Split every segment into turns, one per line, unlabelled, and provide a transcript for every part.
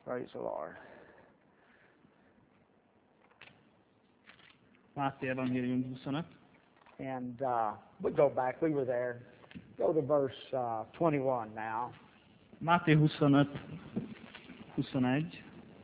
Praise the Lord.
Máté Evangélium 25.
And we go back. We were there. Go to verse 21 now.
Máté 25, 21.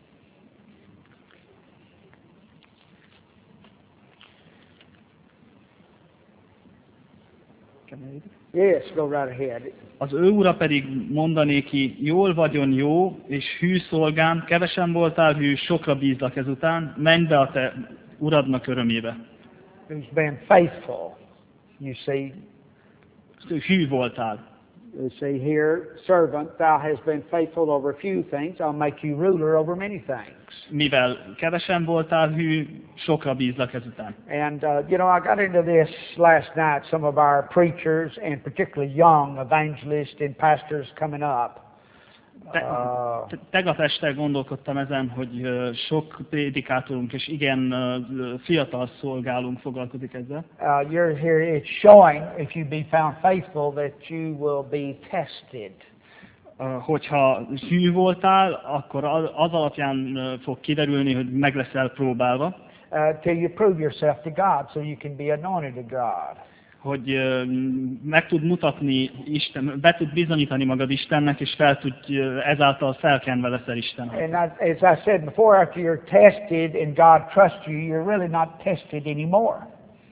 Yes, go right ahead.
Az ő ura pedig mondanéki, jól vagyon jó és hű szolgám, kevesen voltál hű, sokra bízlak ezután, menj be a te uradnak örömébe.
Who's been faithful, you see.
Hű voltál.
You see here, servant, thou hast been faithful over a few things, I'll make you ruler over many things.
Mivel kevesen voltál hű, sokra bízlak ezután.
And, you know, I got into this last night, some of our preachers, and particularly young evangelists and pastors coming up.
Tegnap este gondolkodtam ezen, hogy sok prédikátorunk és igen fiatal szolgálunk foglalkozik ezzel.
You're here, it's showing, if you be found faithful, that you will be tested.
Hogyha hű voltál, akkor az alapján fog kiderülni, hogy meg leszel próbálva.
Till you prove yourself to God, so you can be anointed of God.
Hogy meg tud mutatni Isten, be tud bizonyítani magad Istennek, és ezáltal felkenve leszel Istennek.
And as I said before, after you're tested and God trusts you, you're really not tested anymore.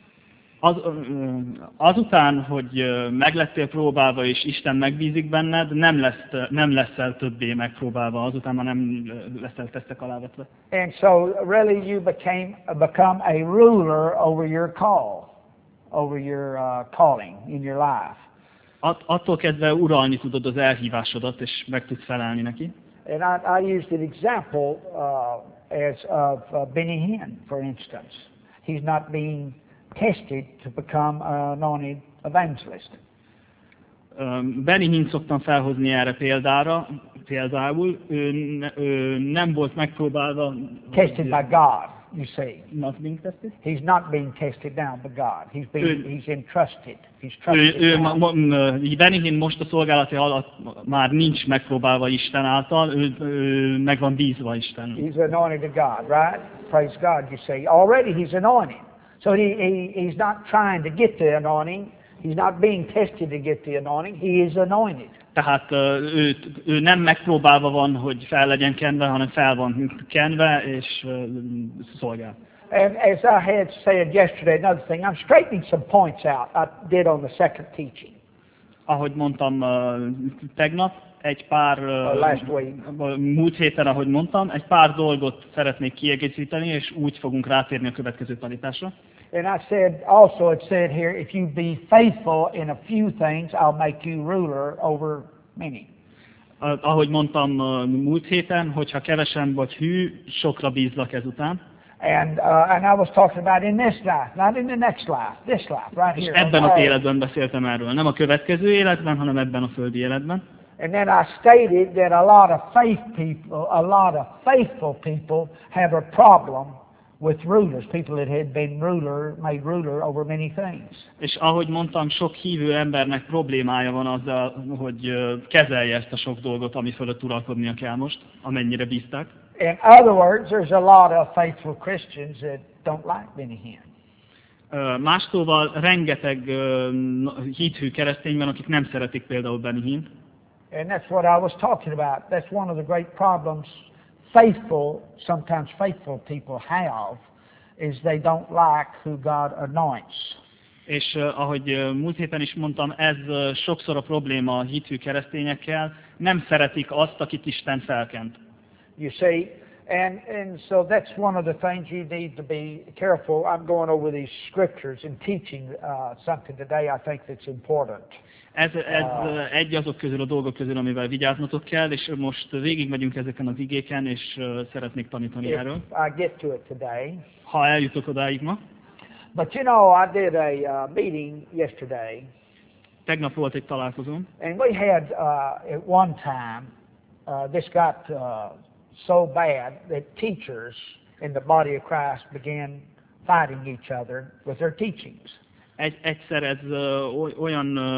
Azután, hogy meg lettél próbálva, és Isten megbízik benned, nem leszel többé megpróbálva, azután már nem leszel tesztek alá vetve.
And so really you become a ruler over your call. Over your calling in your life.
Attól kezdve uralni tudod az elhívásodat, és meg tudsz felelni neki.
And I used an example as of Benny Hinn, for instance. He's not being tested to become an anointed evangelist.
Benny Hinn szoktam felhozni erre például. Ő nem volt megpróbálva.
Tested by God. You see,
not being tested?
He's not being tested now by God. He's entrusted. He's trusted.
Benny Hinn most a szolgálati alatt már nincs megpróbálva Isten által, ő meg van bízva Isten.
He's anointed of God, right? Praise God, you see. Already he's anointed. So he's not trying to get the anointing. He's not being tested to get the anointing. He is anointed.
Tehát ő nem megpróbálva van, hogy fel legyen kenve, hanem fel van kenve, és szolgál.
And as I had said yesterday, another thing, I'm straightening some points out I did on the second teaching.
Ahogy mondtam tegnap, egy pár múlt héten, ahogy mondtam, egy pár dolgot szeretnék kiegészíteni, és úgy fogunk rátérni a következő tanításra.
And I said, also it said here, if you be faithful in a few things, I'll make you ruler over many.
Ahogy mondtam múlt héten, hogyha kevesen vagy hű, sokra bízlak ezután.
And I was talking about in this life, not in the next life, this life, right here.
És ebben az életben beszéltem erről, nem a következő életben, hanem ebben a földi életben.
And then I stated that a lot of faithful people have a problem with rulers, people that had been made ruler over many things.
És ahogy mondtam, sok hívő embernek problémája van azzal, hogy kezelje ezt a sok dolgot, ami fölött uralkodnia kell most, amennyire bízták.
In other words, there's a lot of faithful Christians that don't like Benny Hinn.
Más szóval rengeteg hithű keresztény van, akik nem szeretik például Benny Hinn.
And that's what I was talking about. That's one of the great problems sometimes faithful people have, is they don't like who God anoints.
És ahogy múlt héten is mondtam, ez sokszor a probléma a hithű keresztényekkel, nem szeretik azt, akit Isten felkent.
You see, and so that's one of the things you need to be careful. I'm going over these scriptures and teaching something today I think that's important.
Ez egy azok közül a dolgok közül, amivel vigyáznotok kell, és most végigmegyünk ezeken az igéken, és szeretnék tanítani erről.
I get to it today.
Ha eljutok odáig ma.
But you know, I did a meeting yesterday.
Tegnap volt egy találkozóm.
And we had at one time this got so bad that teachers in the body of Christ began fighting each other with their teachings.
Egyszer ez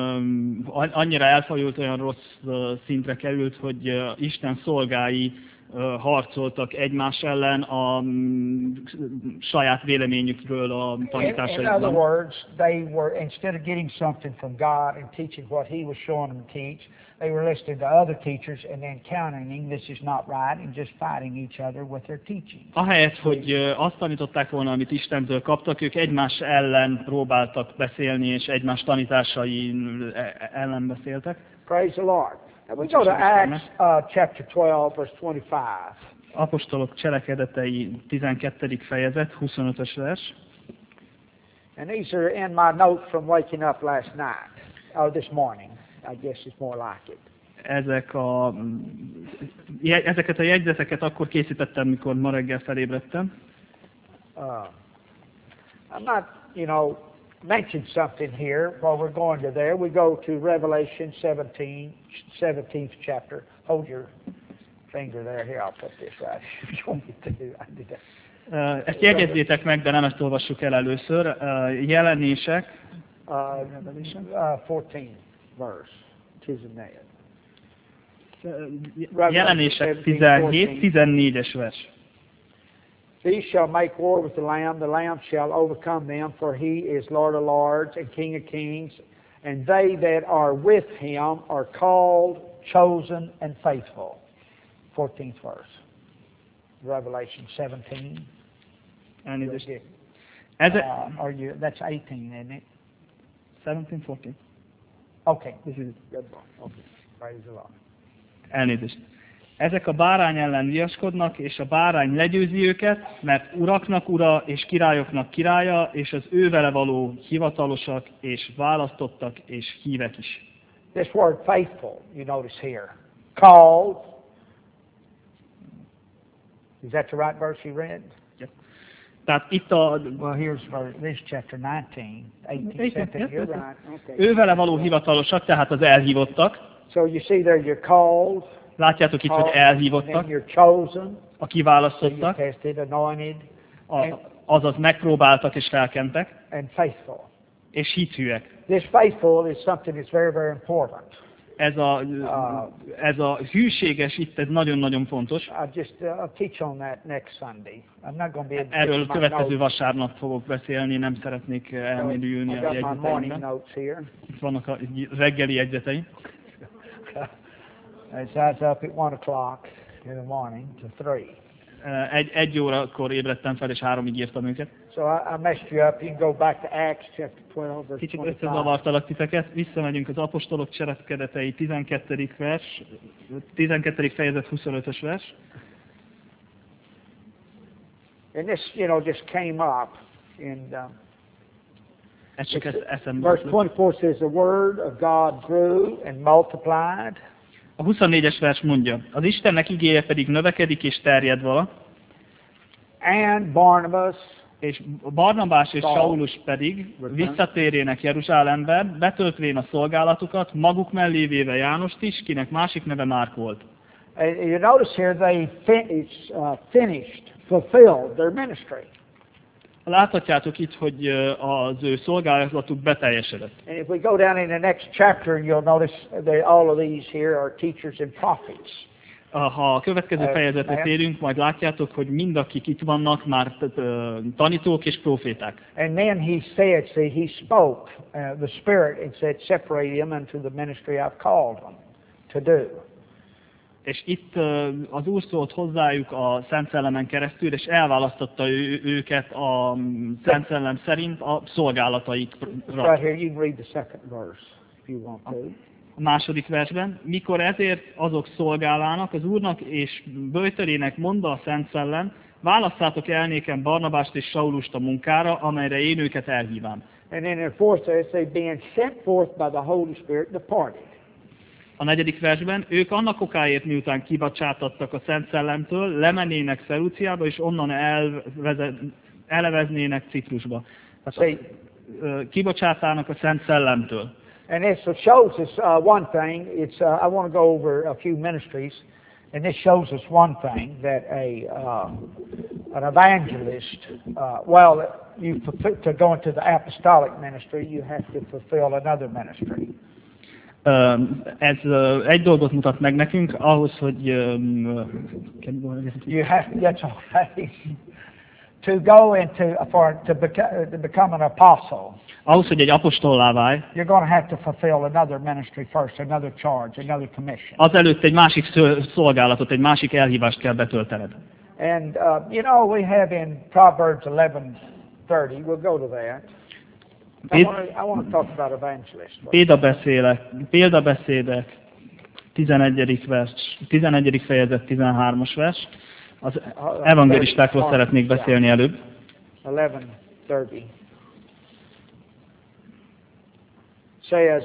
annyira elfajult, olyan rossz szintre került, hogy Isten szolgái harcoltak egymás ellen a saját véleményükről a
In other
tanításaikban.
words, they were, instead of getting something from God and teaching what He was showing them to teach, they were listening to other teachers and then countering, this is not right, and just fighting each other with their teaching.
Ahelyett, hogy azt tanították volna, amit Istentől kaptak, ők egymás ellen próbáltak beszélni, és egymás tanításai ellen beszéltek.
Praise the Lord. Now we go to Acts chapter 12, verse 25.
Apostolok cselekedetei 12. fejezet, 25-ös vers.
And these are in my notes from waking up last night, or this morning. I guess it's more like it.
Ezeket a jegyzeteket akkor készítettem, mikor ma reggel felébredtem.
I'm not, mention something here while we're going to there. We go to Revelation 17th chapter. Hold your finger there. Here, I'll put this right. If you want me to, I did that.
Ezt jegyezzétek meg, de nem ezt olvassuk el először. Jelenések.
14 verse.
Jelenések 17, 14-es vers.
These shall make war with the Lamb shall overcome them, for he is Lord of lords and King of kings, and they that are with him are called, chosen, and faithful. 14th verse. Revelation 17.
Elnézést.
That's 18, isn't it?
17, 14.
Okay, this is good one. Okay, praise the Lord.
Elnézést. Ezek a bárány ellen viaskodnak, és a bárány legyőzi őket, mert uraknak ura és királyoknak királya, és az ő vele való hivatalosak és választottak és hívek is.
This word faithful, you notice here. Called. Is that the right verse you read?
Yeah. Tehát itt
Well, this chapter 18, you're right. Okay.
Ő vele való hivatalosak, tehát az elhívottak.
So you see there you're called.
Látjátok itt, hogy elhívottak,
You're chosen,
a kiválasztottak,
tested, anointed,
azaz megpróbáltak és felkentek,
and faithful.
És hithűek.
This faithful is something that's very, very important.
Ez a hűséges itt, ez nagyon-nagyon fontos.
I'll teach on that next Sunday. I'm not going to be able to
Erről következő vasárnap fogok beszélni, nem szeretnék elmélyülni a jegyzeteimben. Itt vannak a reggeli jegyzeteim.
I was up at 1 o'clock in the morning to 3.
Egy órakor ébredtem fel, és 3-ig írtam őket.
So I messed you up. You can go back to Acts chapter 12, verse 25.
Kicsit összezavartalak titeket. Visszamegyünk az apostolok cselekedetei 12. vers, 12. fejezet 25-ös vers.
And this, just came up in verse 24 says the word of God grew and multiplied.
A 24-es vers mondja, az Istennek igéje pedig növekedik és terjed vala.
And Barnabás
és Saulus pedig visszatérének Jeruzsálembe, betöltvén a szolgálatukat, maguk mellé véve Jánost is, kinek másik neve Márk volt.
You notice here they fulfilled their ministry.
Láthatjátok itt, hogy az ő szolgálatuk beteljesedett.
And if we go down in the next chapter, you'll notice that all of these here are teachers and prophets.
Ha a következő fejezetre térünk, majd látjátok, hogy mind akik itt vannak már tanítók és proféták.
And then he said, he spoke, the Spirit, and said, separate him unto the ministry I've called him to do.
És itt az Úr szólt hozzájuk a Szent Szellemen keresztül, és elválasztotta őket a Szent Szellem szerint a szolgálataikra.
Right here, you can read the second verse, if you want to.
A második versben, mikor ezért azok szolgálának az Úrnak és böjtölének, mondta a Szent Szellem, válasszátok el nékem Barnabást és Saulust a munkára, amelyre én őket elhívám.
And then in the fourth verse, they being sent forth by the Holy Spirit departed.
A negyedik versben, ők annak okáért, miután kibocsátattak a Szent Szellemtől, lemennének Szerúciába, és onnan eleveznének Ciprusba. Tehát kibocsátának a Szent Szellemtől.
And this shows us one thing. I want to go over a few ministries, and this shows us one thing, that an evangelist, to go into the apostolic ministry, you have to fulfill another ministry.
Ez egy dolgot mutat meg nekünk, ahhoz, hogy
You have, that's all right. To go into, to become an apostle,
ahhoz, hogy egy apostollá válj,
you're going to have to fulfill another ministry first, another charge, another commission.
azelőtt egy másik szolgálatot, egy másik elhívást kell betöltened.
And you know, we have in Proverbs 11:30. We'll go to that. I want to talk about evangelists.
Példabeszédek, 11. fejezet, 13-as vers. Az evangelistákról szeretnék beszélni előbb.
11:30 says,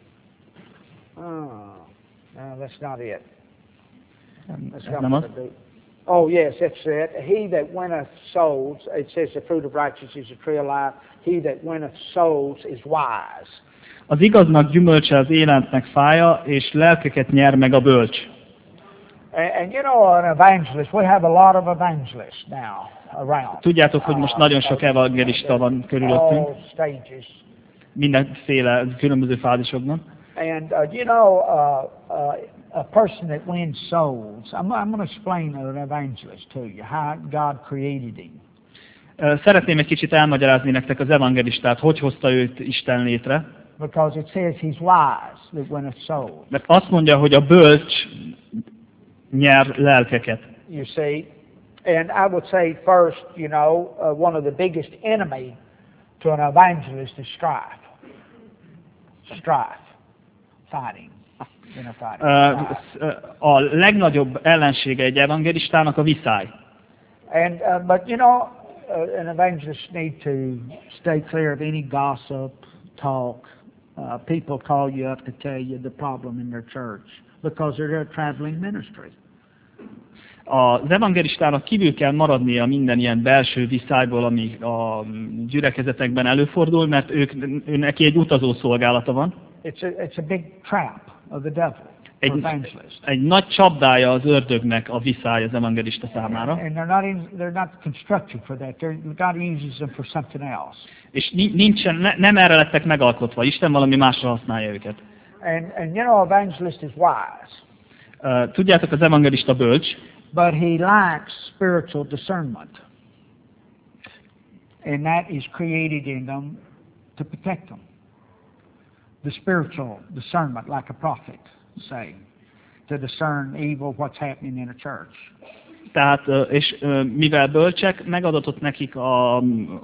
no, that's not it. That's not what it is. Oh, yes, that's it. He that winneth souls, it says the fruit of righteousness is a tree of life. He that winneth souls is wise.
Az igaznak gyümölcse az életnek fája, és lelkeket nyer meg a bölcs.
And you know, an evangelist, we have a lot of evangelists now around.
Tudjátok, hogy most nagyon sok evangelista van körülöttünk,
All stages.
mindenféle különböző fázisokban.
And you know, a person that wins souls, I'm going to explain an evangelist to you, how God created him.
Szeretném egy kicsit elmagyarázni nektek az evangelistát, hogy hozta őt Isten létre.
Because it says he's wise that winneth souls.
Mert azt mondja, hogy a bölcs nyer lelkeket.
You see, and I would say first, you know, one of the biggest enemy to an evangelist is strife. Strife, fighting.
A legnagyobb ellensége egy evangelistának a viszály.
And but you know, an evangelist need to stay clear of any gossip, talk. People call you up to tell you the problem in their church because they're a traveling ministry.
Az evangelistának kívül kell maradnia minden ilyen belső viszályból, ami a gyülekezetekben előfordul, mert neki egy utazó szolgálata van.
It's a big trap of the devil.
Egy nagy csapdája az ördögnek a viszály az evangelista számára.
And they're not constructed for that. God uses them for something else.
És nem erre lettek megalkotva. Isten valami másra használja őket.
And you know, evangelist is wise.
Tudjátok, az evangelista bölcs.
But he lacks spiritual discernment. And that is created in them to protect them. The spiritual discernment, like a prophet say, to discern evil, what's happening in a church.
Tehát, és mivel bölcsek, megadatott nekik a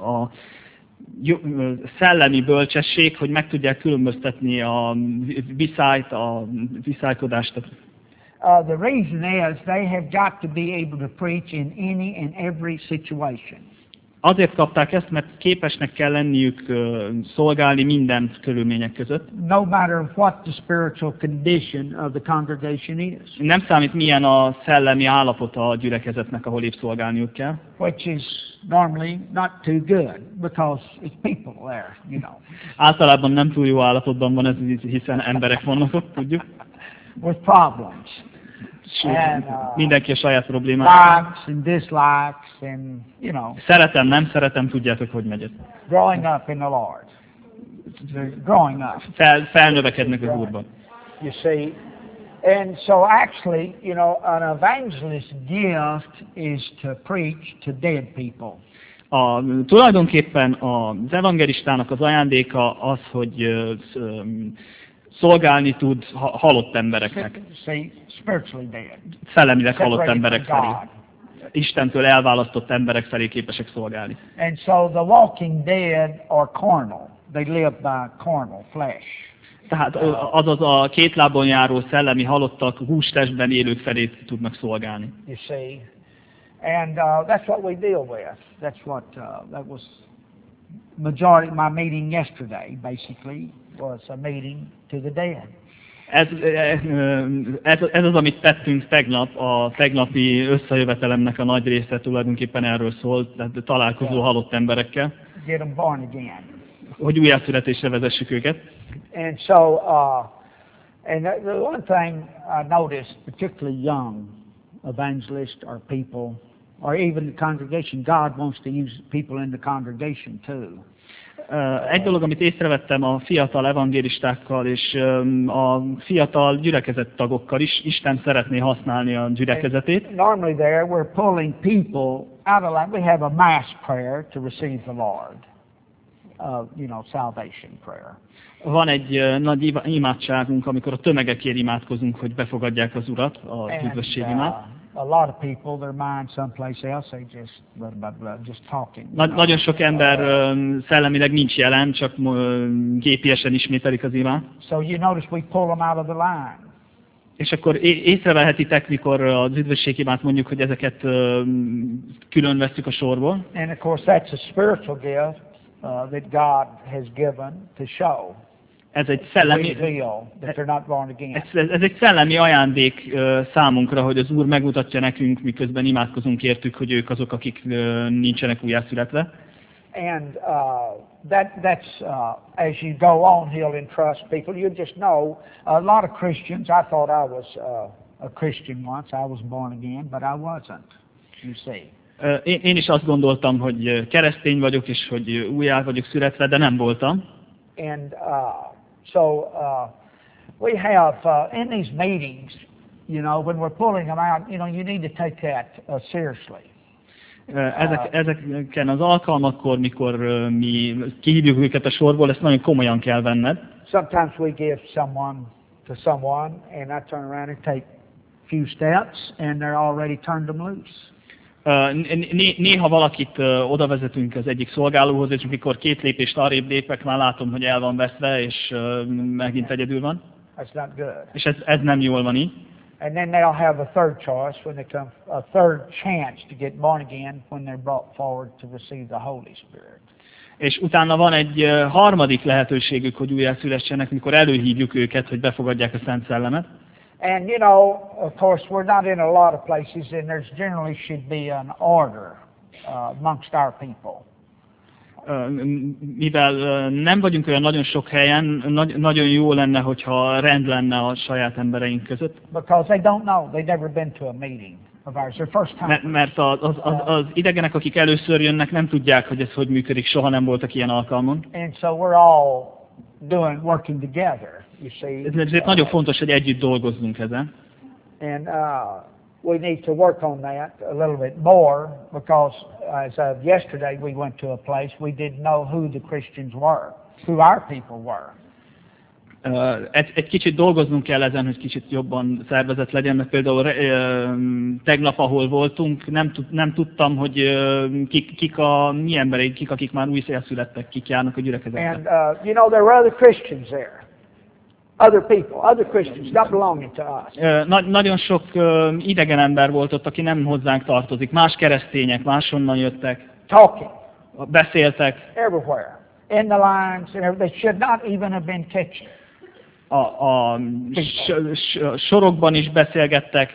szellemi bölcsesség, hogy meg tudják különböztetni a viszályt, a viszálykodást.
The reason is they have got to be able to preach in any and every situation.
Azért kapták ezt, mert képesnek kell lenniük szolgálni minden körülmények között.
No matter what the spiritual condition of the congregation is.
Nem számít, milyen a szellemi állapota a gyülekezetnek, ahol épp szolgálniuk kell.
Which is normally not too good, because it's people there, you know.
Általában nem túl jó állapotban van ez, hiszen emberek vannak ott, tudjuk.
With problems.
And, mindenki a saját problémája.
Likes and dislikes and, you know.
Szeretem, nem szeretem, tudjátok, hogy megy ez.
Growing up in the Lord. They're growing up.
Felnövekednek az Úrban.
You see, and so actually, you know, an evangelist's gift is to preach to dead people.
Tulajdonképpen az evangelistának az ajándéka az, hogy szolgálni tud halott embereknek.
Spiritually dead.
Szellemileg halott emberek felé. Istentől elválasztott emberek felé képesek szolgálni.
And so the walking dead are carnal. They live by carnal flesh.
Tehát azaz a két lábon járó szellemi halottak hústestben élők felé tudnak szolgálni.
You see, and that's what we deal with. That's what that was majority. My meeting yesterday basically was a meeting to the dead. Ez az, amit tettünk tegnap, a tegnapi összejövetelemnek a nagy része tulajdonképpen erről szólt, tehát találkozó halott emberekkel. Get them born again. Hogy újjászületésre vezessük őket. And so, and the one thing I noticed, particularly young evangelists or people, or even the congregation, God wants to use people in the congregation too.
Egy dolog, amit észrevettem a fiatal evangélistákkal és a fiatal gyülekezettagokkal is, Isten szeretné használni a gyülekezetét.
Normally there we're pulling people out of line. We have a mass prayer to receive the Lord. Salvation prayer.
Van egy nagy imádságunk, amikor a tömegekért imádkozunk, hogy befogadják az Urat, az üdvösségimát.
A lot of people, their mind someplace else, they just talking.
Nagyon sok ember szellemileg nincs jelen, csak gépiesen ismételik az imát.
So you notice we pull them out of the line.
És akkor észrevehetitek, mikor az üdvösségimát mondjuk, hogy ezeket külön vesszük a sorból.
And of course that's a spiritual gift that God has given to show.
Ez egy szellemi ajándék számunkra, hogy az Úr megmutatja nekünk, miközben imádkozunk értük, hogy ők azok, akik nincsenek újjászületve.
And that's as you go on, He'll entrust people. You just know a lot of Christians. I thought I was a Christian once. I was born again, but I wasn't. You see.
Én is azt gondoltam, hogy keresztény vagyok, és hogy újjá vagyok születve, de nem voltam.
And so we have in these meetings, when we're pulling them out, you need to take that seriously.
Ezeken az alkalmakkor, mikor mi kihívjuk őket a sorból, ezt nagyon komolyan kell venned.
Sometimes we give someone to someone, and I turn around and take a few steps, and they're already turned them loose.
Néha valakit oda vezetünk az egyik szolgálóhoz, és mikor 2 lépést arrébb lépek, már látom, hogy el van veszve, és megint egyedül van.
That's not good.
És ez nem jól van így.
And then they'll have a third choice when they come, a third chance to get born again when they're brought forward to receive the Holy Spirit.
És utána van egy harmadik lehetőségük, hogy újjászülessenek, mikor előhívjuk őket, hogy befogadják a Szent Szellemet.
And of course, we're not in a lot of places, and there's generally should be an order amongst our people.
Mivel nem vagyunk olyan nagyon sok helyen, nagyon jó lenne, hogyha rend lenne a saját embereink között.
Because they don't know, they've never been to a meeting of ours, their first time.
Mert az idegenek, akik először jönnek, nem tudják, hogy ez hogy működik, soha nem voltak ilyen alkalmon.
And so we're all working together. You see,
ezért nagyon fontos, hogy együtt dolgozzunk ezen.
And we need to work on that a little bit more, because as of yesterday we went to a place we didn't know who the Christians were, who our people were.
Egy kicsit dolgoznunk kell ezen, hogy kicsit jobban szervezett legyen, mert például tegnap, ahol voltunk, nem tudtam, hogy kik a mi embereink, kik, akik már újjászülettek, kik járnak a gyülekezetbe.
And there were other Christians there. Other people, other Christians, not belonging to us.
Nagyon sok idegen ember volt ott, aki nem hozzánk tartozik. Más keresztények, máshonnan jöttek.
Talking.
Beszéltek.
Everywhere. In the lines, and they should not even have been catching.
A sorokban is beszélgettek,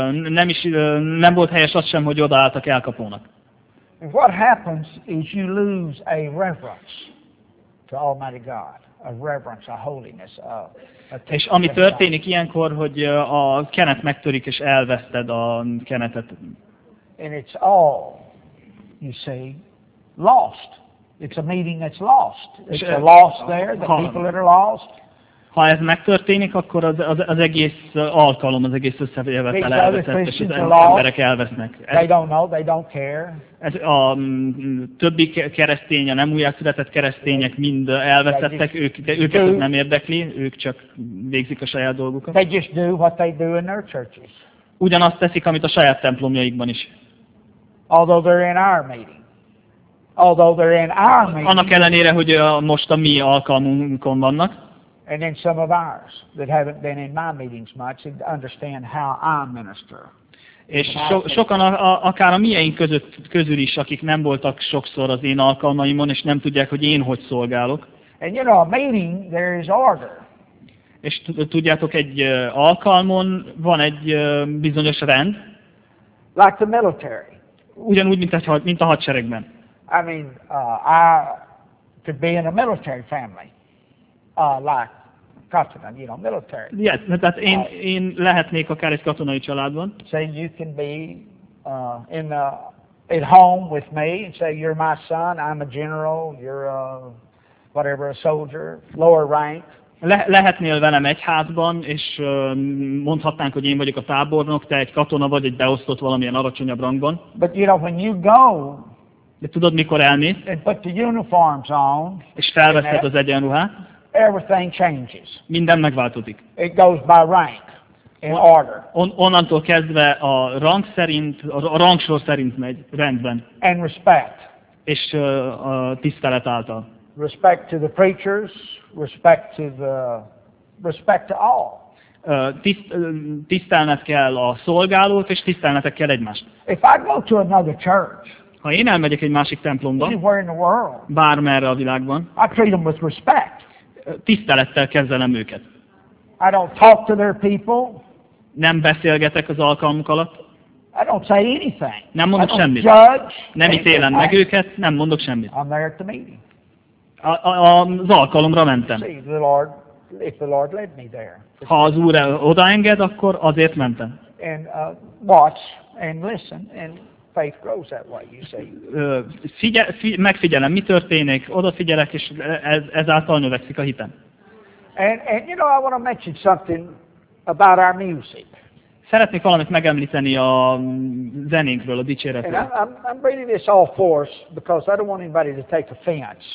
nem volt helyes az sem, hogy odaálltak elkapónak.
And what happens is you lose a reverence to Almighty God. A reverence, a holiness,
és ami történik ilyenkor, hogy a kenet megtörik, és elveszted a kenetet.
And it's all, you see, lost. It's a meeting that's lost. It's a loss there, the people that are lost.
Ha ez megtörténik, akkor az egész alkalom, az egész összejövetel elveszett, és az emberek elvesznek.
They don't know, they don't care.
Ez a többi keresztény, a nem újjászületett keresztények mind elveszettek, őket nem érdekli, ők csak végzik a saját dolgukat.
They just do what they do in their churches.
Ugyanazt teszik, amit a saját templomjaikban is.
Although they're in our meeting. Although they're in our meeting.
Annak ellenére, hogy most a mi alkalmunkon vannak.
And then some of ours that haven't been in my meetings much and understand how I minister.
És sokan akár a mieink közül is, akik nem voltak sokszor az én alkalmaimon, és nem tudják, hogy én hogy szolgálok.
And a meeting there is order.
És tudjátok, egy alkalmon van egy bizonyos rend.
Like the military.
Ugyanúgy, mint a hadseregben.
I mean, I could be in a military family. Like katana, military.
Yes, tehát én lehetnék akár egy katonai családban.
Say you can be at home with me and say you're my son, I'm a general, you're whatever, a soldier, lower rank.
Lehetnél velem egy házban, és mondhatnánk, hogy én vagyok a tábornok, te egy katona vagy, egy beosztott valamilyen alacsonyabb rangban.
But you know, when you go
De tudod, mikor elmész,
and put the uniforms on,
és felveszed az egyenruhát,
everything changes.
minden megváltozik.
It goes by rank and order
Onnantól kezdve a rang szerint, a rangsor szerint megy, rendben,
and respect.
és a tisztelet által.
Respect to the preachers, respect to all.
Tisztelned kell a szolgálót, és tisztelnetek kell egymást.
If I go to another church,
Ha én elmegyek egy másik templomba,
anywhere in the world,
bármerre a világban,
I treat them with respect.
tisztelettel kezelem őket.
I don't talk to their people.
Nem beszélgetek az alkalmuk alatt,
I don't say anything.
nem
I
mondok
don't
semmit.
judge.
Nem ítélem meg őket, nem mondok semmit.
I'm there at the meeting.
Az alkalomra mentem.
See, the Lord, if the Lord led me there.
Ha az Úr odaenged, akkor azért mentem.
And watch and listen, and faith grows that way, you see.
Megfigyelem, mi történik, odafigyelek, és ezáltal növekszik a hitem.
And you know, I want to mention something about our music.
Szeretnék valamit megemlíteni a zenénkről, a
And
dicséretről.
I'm bringing this all forth because I don't want anybody to take offense.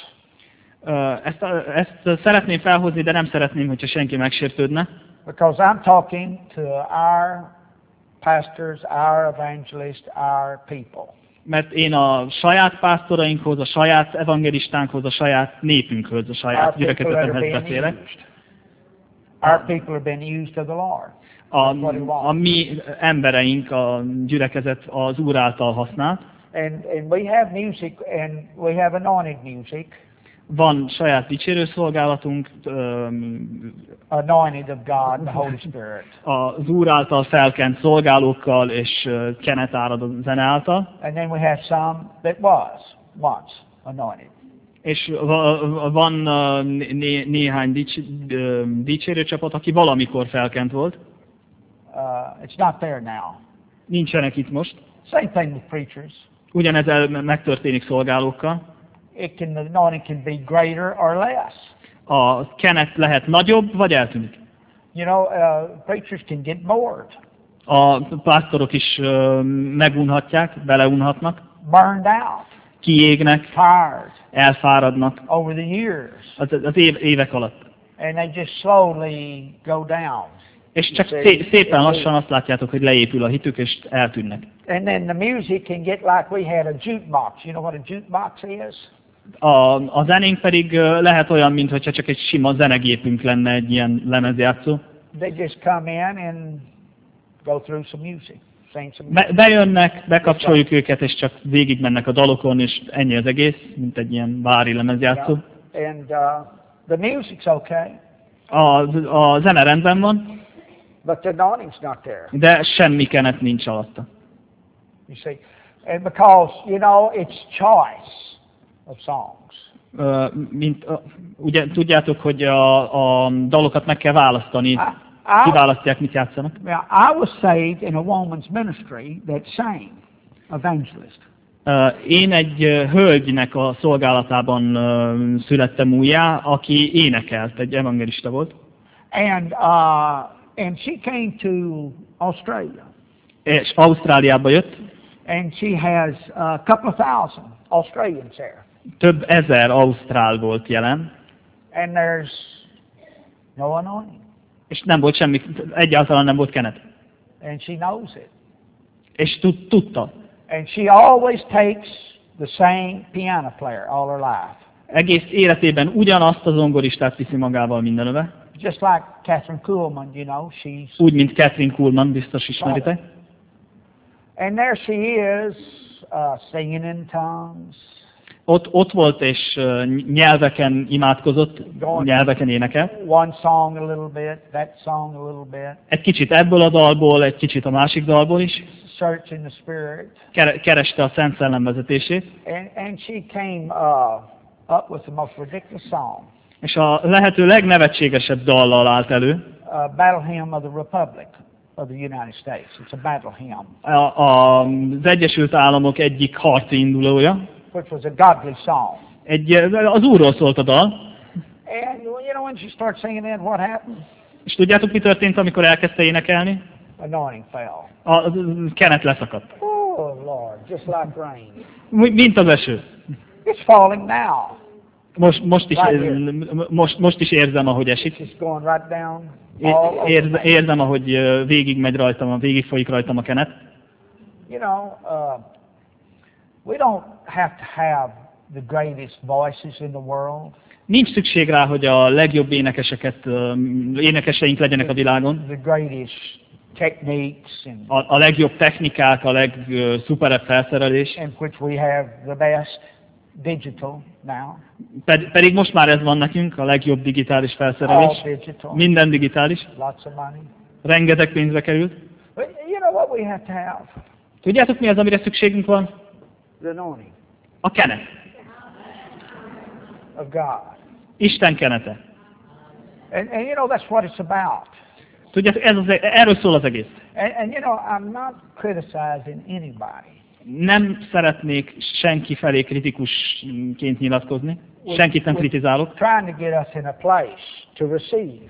Ezt szeretném felhozni, de nem szeretném, hogyha senki megsértődne.
Because I'm talking to our pastors, our evangelists, our people.
Mert én a saját pásztorainkhoz, a saját evangelistánkhoz, a saját népünkhöz, a
Our
saját
people that are
gyülekezetemhez
being
beszélek.
used. Our people are being used of the Lord.
A mi embereink, a gyülekezet az Úr által használt.
And we have music, and we have anointed music,
Van saját dicsérőszolgálatunk,
anointed of God, the Holy Spirit.
az Úr által felkent szolgálókkal és kenet árad a zene által.
And then we have some that was once anointed.
És van néhány dicsérőcsapat, aki valamikor felkent volt.
It's not there now.
Nincsenek itt most.
Same thing with preachers.
Ugyanez megtörténik szolgálókkal.
The anointing can be greater or less.
A kenet lehet nagyobb, vagy eltűnik.
You know, preachers can get bored,
A pásztorok is megunhatják, beleunhatnak,
burned out,
kiégnek,
tired
elfáradnak
over the years,
az évek alatt.
and they just slowly go down.
És csak szépen lassan azt látjátok, hogy leépül a hitük, és eltűnnek.
And then the music can get like we had a jukebox. You know what a jukebox is?
A zenénk pedig lehet olyan, mintha csak egy sima zenegépünk lenne, egy ilyen lemezjátszó.
They just come in and go through some music, sing some music.
Bejönnek, bekapcsoljuk őket, és csak végigmennek a dalokon, és ennyi az egész, mint egy ilyen bári lemezjátszó.
And the music's okay,
A zene rendben van,
but the anointing's not there.
de semmi kenet nincs alatta.
You see, and because you know it's choice of songs.
Ugye tudjátok, hogy a dalokat meg kell választani, kiválasztják, mit játszanak.
Now, I was saved in a woman's ministry that sang, evangelist.
Én egy hölgynek a szolgálatában születtem újjá, aki énekelt, egy evangelista volt.
And she came to Australia.
És Ausztráliába jött.
And she has a couple of thousand Australians there.
Több ezer ausztrál volt jelen.
And there's no anointing.
És nem volt semmi, egyáltalán nem volt kenet.
And she knows it.
És tudta.
And she always takes the same piano player all her life.
Egész életében ugyanazt az zongoristát viszi magával mindenöve.
Just like Catherine Kuhlman, you know, she's...
Úgy, mint Catherine Kuhlman, biztos ismeritek.
And there she is, singing in tongues.
Ott volt, és nyelveken imádkozott, nyelveken énekel.
One song a little bit, that song a little bit.
Egy kicsit ebből a dalból, egy kicsit a másik dalból is.
Search in the Spirit.
Kereste a Szent Szellem vezetését.
And she came up with the most ridiculous song.
És a lehető legnevetségesebb dallal állt elő.
Battle Hymn of the Republic of the United States. It's a battle hymn.
Az Egyesült Államok egyik harci indulója.
Which was a godly song.
Az Úrról szólt a dal.
And you know, when she started singing that, what happened?
És tudjátok, mi történt, amikor elkezdte énekelni?
Anointing fell.
A kenet leszakadt.
Oh, Lord, just like rain.
Mint az eső.
It's falling now.
Most is érzem, ahogy esik.
It's going right down. all over me.
Érzem, ahogy végig folyik rajtam a kenet.
You know, we don't have to have the greatest voices in the world.
Nincs szükség rá, hogy a legjobb énekeseink legyenek a világon.
The greatest techniques and
A legjobb technikák, a legszuperebb felszerelés.
in which we have the best digital now.
Pedig most már ez van nekünk, a legjobb digitális
All
felszerelés.
digital.
Minden digitális.
Lots of money.
Rengeteg pénzbe került.
But you know what we have to have?
Tudjátok, mi az, amire szükségünk van?
The anointing
A kenet.
of God.
Isten kenete.
And you know, that's what it's about.
Tudjátok, erről szól az egész.
And you know, I'm not criticizing anybody.
Nem szeretnék senki felé kritikusként nyilatkozni. Senkit nem kritizálok.
Trying to get us in a place to receive.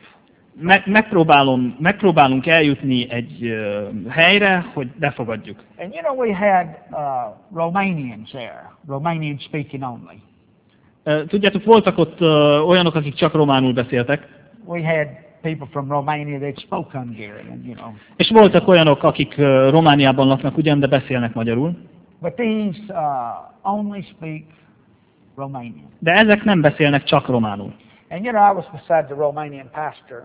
Megpróbálunk eljutni egy helyre, hogy befogadjuk.
And you know, we had Romanians there, Romanian speaking only.
Tudjátok, voltak ott olyanok, akik csak románul beszéltek.
We had people from Romania that spoke Hungarian, you know.
És voltak olyanok, akik Romániában laknak ugyan, de beszélnek magyarul.
But these only speak Romanian.
De ezek nem beszélnek csak románul.
And you know, I was beside the Romanian pastor.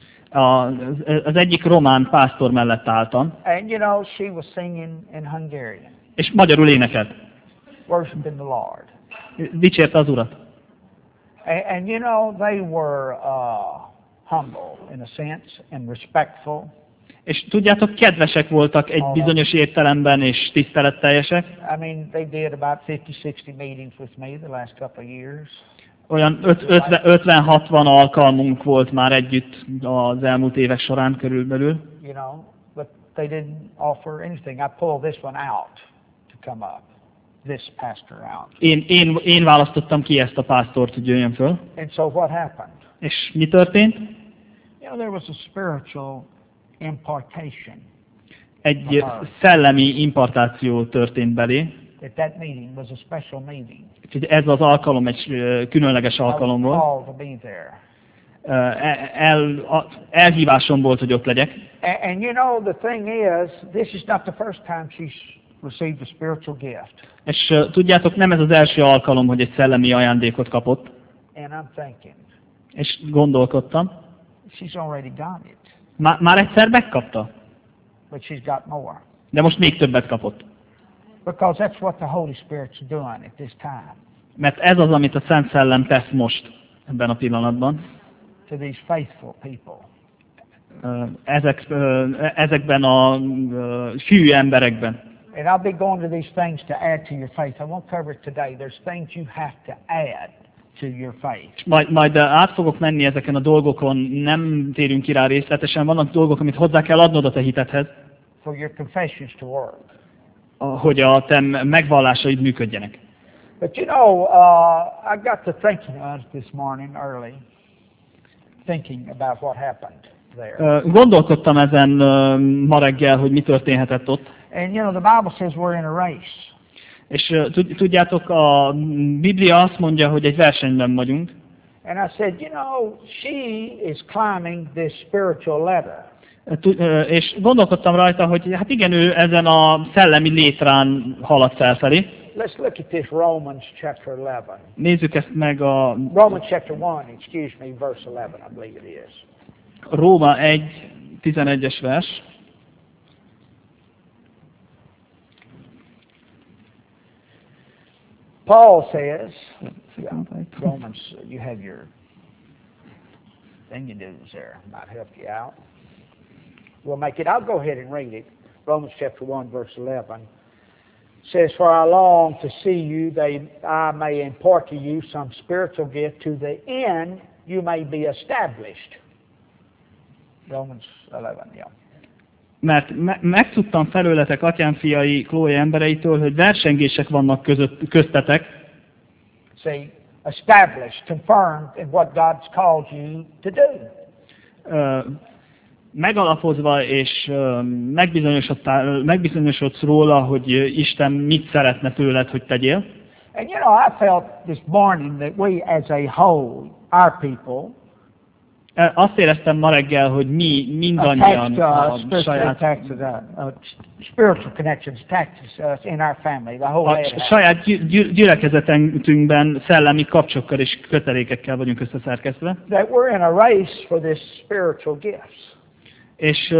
Az egyik román pásztor mellett álltam,
And you know, she was singing in Hungarian,
és magyarul énekelt.
worshiping the Lord.
Dicsérte az Urat.
And you know, they were humble in a sense and respectful.
És tudjátok, kedvesek voltak egy bizonyos értelemben, és tiszteletteljesek.
I mean, they did about 50-60 meetings with me the last couple of years.
Olyan 50-60 alkalmunk volt már együtt az elmúlt évek során körülbelül.
You know, but they didn't offer anything. I pulled this one out to come up, this pastor out.
Én választottam ki ezt a pásztort, hogy jöjjön föl.
And so what happened?
És mi történt?
You know, there was a spiritual impartation
Egy szellemi impartáció történt belé.
that meeting was a special meeting.
Úgyhogy ez az alkalom egy különleges
I was
alkalom volt.
called to be there.
Elhívásom volt, hogy ott legyek.
And you know, the thing is, this is not the first time she's received a spiritual gift.
És tudjátok, nem ez az első alkalom, hogy egy szellemi ajándékot kapott.
And I'm thinking,
És gondolkodtam,
she's already got it,
már egyszer megkapta,
but she's got more.
de most még többet kapott.
Because that's what the Holy Spirit's doing at this time
Mert ez az, amit a Szent Szellem tesz most, ebben a pillanatban.
to these faithful people.
Ezekben a hű emberekben.
And I'll be going to these things to add to your faith. I won't cover it today. There's things you have to add to your faith.
Majd át fogok menni ezeken a dolgokon, nem térünk ki rá részletesen. Vannak dolgok, amit hozzá kell adnod a te hitedhez,
For your confessions to work.
hogy a te megvallásaid működjenek.
But you know, I got to thinking on it this morning early, thinking about what happened there.
Gondolkodtam ezen ma reggel, hogy mi történhetett ott.
And you know, the Bible says we're in a race.
És tudjátok, a Biblia azt mondja, hogy egy versenyben vagyunk.
And I said, you know, she is climbing this spiritual ladder.
És gondolkodtam rajta, hogy hát igen, ő ezen a szellemi létrán halad felfelé.
Let's look at this Romans chapter 11.
Nézzük ezt meg a
Romans chapter 1, excuse me, verse 11, I believe it is.
Róma 1:11-es vers.
Paul says, Romans, you have your thing you do there, might help you out. We'll make it, I'll go ahead and read it. Romans chapter 1, verse 11 says, For I long to see you, that I may impart to you some spiritual gift, to the end you may be established. Romans 11, yeah.
Mert megtudtam felőletek, atyám fiai, Chloe embereitől, hogy versengések vannak köztetek.
See, established, confirmed in what God's called you to do.
Megalapozva és megbizonyosodsz róla, hogy Isten mit szeretne tőled, hogy tegyél.
And you know, I felt this morning that we as a whole, our people,
Azt éreztem ma reggel, hogy mi mindannyian a
spiritual connections attached to us in our family, the whole
a saját gyülekezetünkben szellemi kapcsokkal és kötelékekkel vagyunk összeszerkezve.
That we're in a race for this spiritual gifts.
És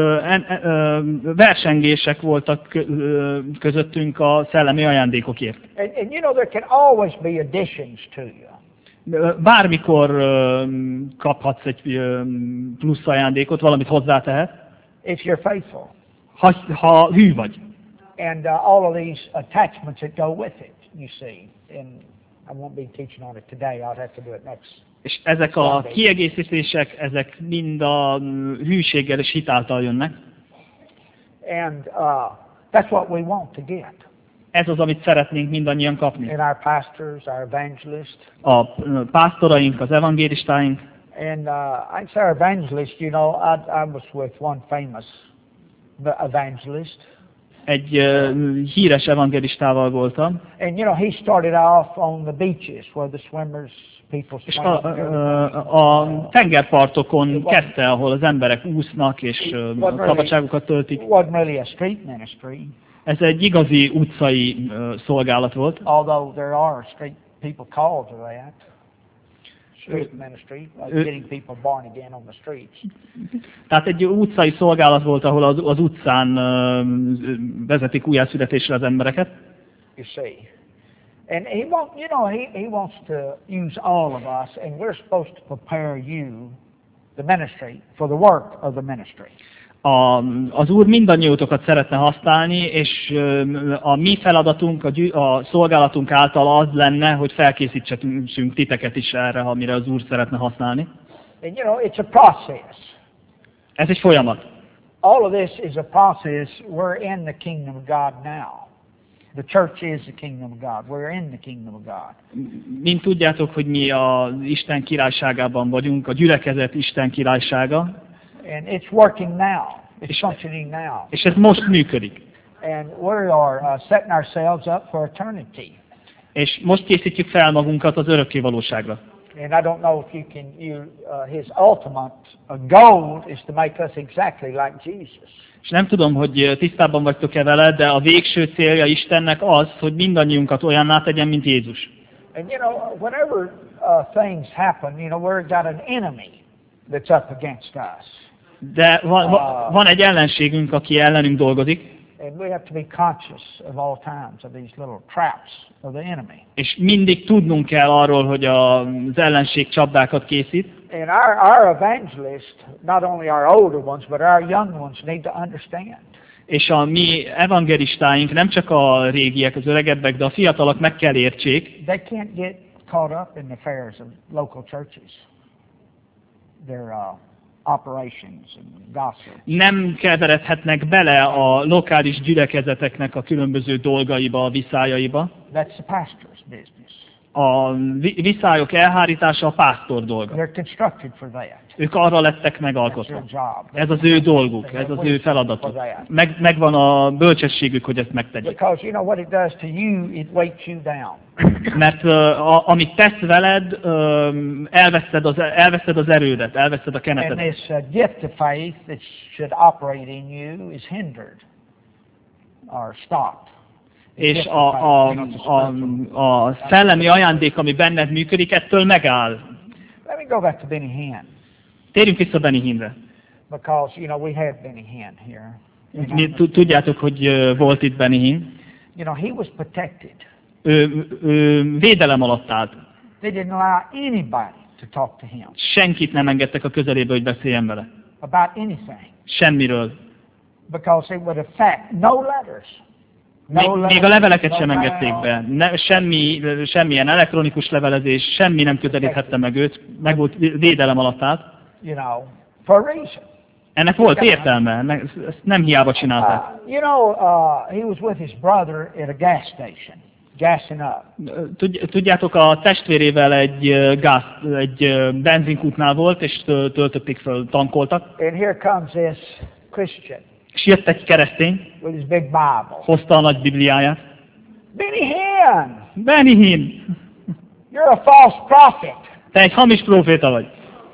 versengések voltak közöttünk a szellemi ajándékokért.
And you know, there can always be additions to you.
Bármikor kaphatsz egy plusz ajándékot, valamit hozzátehet,
if you're faithful.
Ha hű vagy.
And all of these attachments that go with it, you see. And I won't be teaching on it today. I'll have to do it next.
És ezek a kiegészítések, ezek mind a hűséggel és hitáltal jönnek.
And that's what we want to get.
Ez az, amit szeretnénk mindannyian kapni.
In our pastors, our evangelists.
A pásztoraink, az evangélistáink.
And I'd say our evangelist, you know, I was with one famous evangelist.
Egy híres evangélistával voltam.
And you know, he started off on the beaches where the swimmers, people
és
swim.
a tengerpartokon kezdte, ahol az emberek úsznak és szabadságukat töltik.
It wasn't really a street ministry.
Ez egy igazi utcai szolgálat volt.
Although there are street people called to that. Street ministry, getting people born again on the streets.
Tehát egy utcai szolgálat volt, ahol az utcán vezetik újjászületésre az embereket.
You see. And he wants to use all of us, and we're supposed to prepare you, the ministry, for the work of the ministry.
Az Úr mindannyiótokat szeretne használni, és a mi feladatunk, a szolgálatunk által az lenne, hogy felkészítsünk titeket is erre, amire az Úr szeretne használni.
And you know, it's a process.
Ez egy folyamat.
All of this is a process. We're in the kingdom of God now. The church is the kingdom of God. We're in the kingdom of God.
Mint tudjátok, hogy mi az Isten királyságában vagyunk, a gyülekezet Isten királysága.
And it's working now. It's functioning now.
És ez most működik.
And we are setting ourselves up for eternity.
És most készítjük fel magunkat az örökkévalóságra.
And I don't know if you can his ultimate goal is to make us exactly like Jesus.
És nem tudom, hogy tisztában vagytok-e vele, de a végső célja Istennek az, hogy mindannyiunkat olyanná tegyen, mint Jézus.
And you know, whenever things happen, you know, we've got an enemy that's up against us.
De van egy ellenségünk, aki ellenünk dolgozik.
And we have to be conscious of all times of these little traps of the enemy.
És mindig tudnunk kell arról, hogy az ellenség csapdákat készít.
And our evangelist, not only our older ones, but our young ones need to understand.
És a mi evangelistáink, nem csak a régiek, az öregebbek, de a fiatalok meg kell értsék.
They can't get caught up in the affairs of local churches. Their operations and gossip.
Nem keveredhetnek bele a lokális gyülekezeteknek a különböző dolgaiba, a viszályaiba.
That's the pastor's business.
A viszályok elhárítása a pásztor dolga.
They're constructed for that.
Ők arra lettek
That's
megalkotva.
their job.
Ez az ő dolguk, ez az ő feladatuk. Megvan a bölcsességük, hogy ezt megtegyék.
Because you know what it does to you, it weights you down.
Mert amit tesz veled, elveszted az erődet, elveszted a
And
kenetedet.
this gift of faith that should operate in you is hindered or stopped.
És a szellemi ajándék, ami benned működik, ettől megáll.
Let me go back to Benny Hinn,
Térjünk vissza Benny Hinnre.
because you know we had Benny Hinn here.
Tudjátok, hogy volt itt Benny Hinn.
You know, he was protected.
Ő védelem alatt állt.
They didn't allow anybody to talk to him
Senkit nem engedtek a közelébe, hogy beszéljen vele.
about anything,
Semmiről.
because it would affect no letters.
Még a leveleket sem engedték be. Semmilyen elektronikus levelezés, semmi nem közelíthette meg őt. Meg volt védelem alatt állt.
You know, for a reason.
Ennek volt értelme, ezt nem hiába csinálták.
You know, he was with his brother at a gas station. gassing up.
Tudjátok, a testvérével egy benzinkútnál volt, és töltötték föl, tankoltak.
And here comes this Christian
És jött egy keresztény,
with his big Bible.
hozta a nagy Bibliáját.
Benny Hinn,
Benny Hinn,
you're a false prophet.
te egy hamis próféta vagy.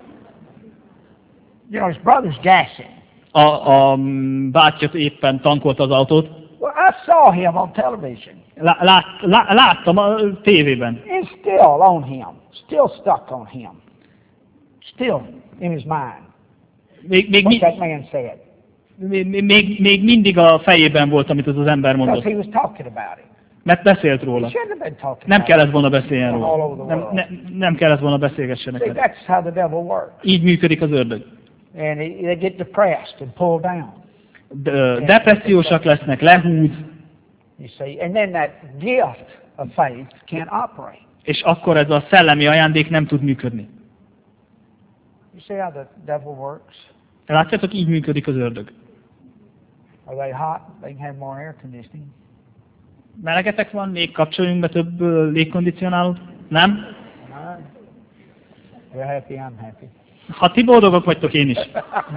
You know, his brother's gassing.
A bátyja éppen tankolt az autót.
Well, I saw him on television.
Láttam a tévében.
It's still on him. Still stuck on him. Still in his mind. What that man said.
Még mindig a fejében volt, amit az ember
Because
mondott.
he was talking about it.
Mert beszélt
He
róla.
shouldn't have been talking
Nem
about
kellett volna beszéljen
All
róla.
over the world.
Nem kellett volna beszélgessenek
See,
vele.
that's how the devil works.
Így működik az ördög.
And they get depressed and pulled down.
Depressziósak lesznek, lehúz,
You see, and then that gift of faith can't operate.
és akkor ez a szellemi ajándék nem tud működni.
You see how the devil works?
Látjátok, így működik az ördög.
Are they hot? They can have more air conditioning.
Melegetek van? Még kapcsoljunk be több légkondicionálót? Nem?
No. You're happy, I'm happy.
Ha ti boldogok vagytok, én is.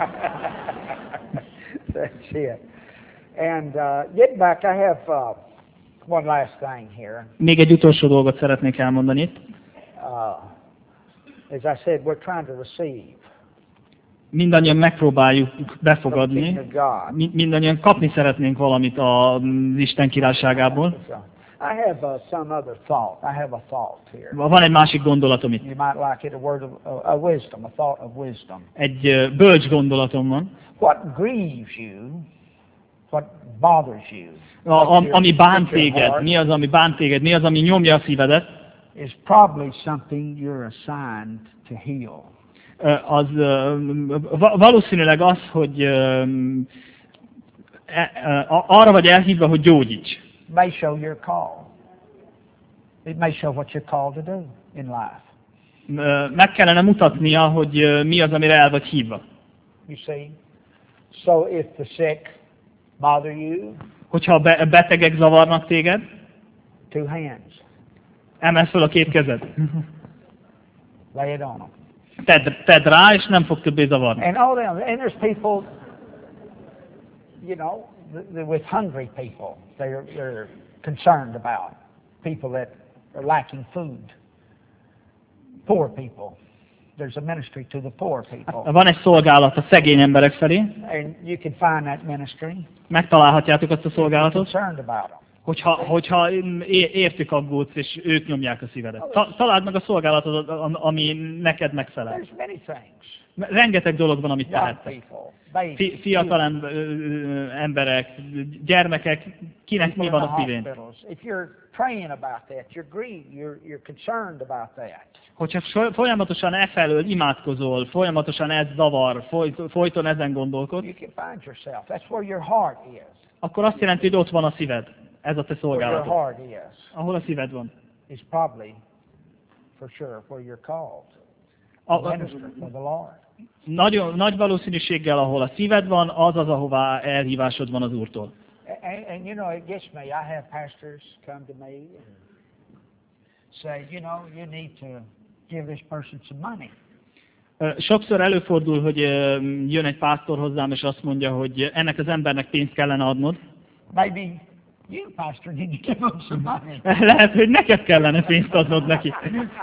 That's it. And getting back, I have one last thing here.
Még egy utolsó dolgot szeretnék elmondani itt.
As I said, we're trying to receive
Mindannyian megpróbáljuk
the
befogadni,
kingdom of God.
mindannyian kapni szeretnénk valamit az Isten királyságából.
So, I have some other thought. I have a thought here.
Van egy másik gondolatom itt.
You might like it, a word of a wisdom, a thought of wisdom.
Egy bölcs gondolatom van.
What grieves you, what bothers you,
Ami bánt
your
téged,
heart,
mi az, ami bánt téged, mi az, ami nyomja a szívedet,
is probably something you're assigned to heal.
az valószínűleg az, hogy arra vagy elhívva, hogy gyógyíts.
It may show your call. It may show what you're called to do in life.
Meg kellene mutatnia, hogy mi az, amire el vagy hívva.
You see? So if the sick bother you,
Hogyha a betegek zavarnak téged,
two hands.
emeld fel a két kezed.
Lay it on them.
Tedd rá, és nem fog többé zavarni.
And all them. And there's people, you know, with hungry people, they're concerned about people that are lacking food. Poor people. There's a ministry to the poor people.
Van egy szolgálat a szegény emberek felé.
And you can find that ministry.
Megtalálhatjátok azt a
You're
szolgálatot,
concerned about them.
hogyha értük aggódsz, és ők nyomják a szívedet. Találd meg a szolgálatot, ami neked megfelel.
There's many things.
Rengeteg dolog van, amit
Young
tehettek.
people, babies,
Fiatal emberek, gyermekek, kinek mi
people
van
in
a
the
szívén.
hospitals. If you're praying about that, you're grieved, you're concerned about that.
Hogyha folyamatosan felől imádkozol, folyamatosan ez zavar, folyton ezen gondolkodsz,
You can find yourself. That's where your heart is.
akkor azt jelenti, hogy ott van a szíved. Ez a te
Where your
szolgálatod.
heart is
Ahol a szíved van.
is probably for sure where you're called. Minister for the Lord.
Nagyon nagy valószínűséggel, ahol a szíved van, az az, ahová elhívásod van az Úrtól.
And you know, it gets me. I have pastors come to me and say, you know, you need to give this person some money.
Sokszor előfordul, hogy jön egy pásztor hozzám, és azt mondja, hogy ennek az embernek pénzt kellene adnod.
Maybe you, pastor, need to give them some money.
Lehet, hogy neked kellene pénzt adnod neki.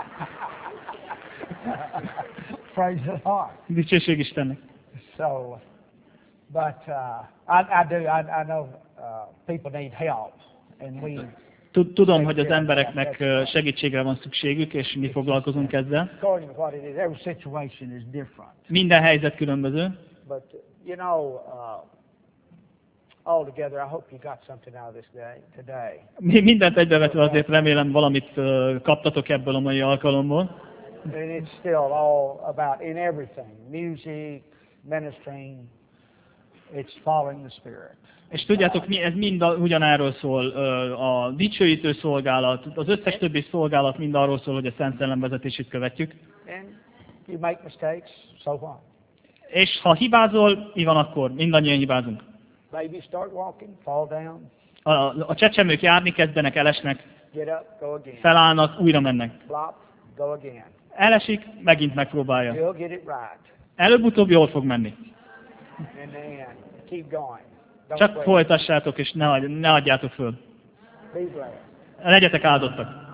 Praise the Lord.
Dicsőség Istennek.
So, but I know people need help, and we.
Tudom, hogy az embereknek segítségre van szükségük, és mi foglalkozunk ezzel.
According to what it is, every situation is different.
Minden helyzet különböző.
But you know, altogether, I hope you got something out of this day today.
Mi mindent egybevetve azért remélem valamit kaptatok ebből a mai alkalomból.
And it's still all about in everything, music, ministering. It's following the Spirit.
És tudjátok, ez mind ugyanerről szól, a dicsőítő szolgálat, az összes többi szolgálat mind arról szól, hogy a Szent Szellem vezetését követjük.
And you make mistakes, so what?
És ha hibázol, mi van akkor? Mindannyian hibázunk.
Maybe start walking, fall down.
A csecsemők járni kezdenek, elesnek,
Get up, go again.
Felállnak, újra mennek.
Flop, go again.
Elesik, megint megpróbálja.
You'll get it right.
Előbb-utóbb jól fog menni.
In the end, keep going. Don't
Csak
quit.
folytassátok, és ne adjátok föl.
Be blessed.
Legyetek áldottak.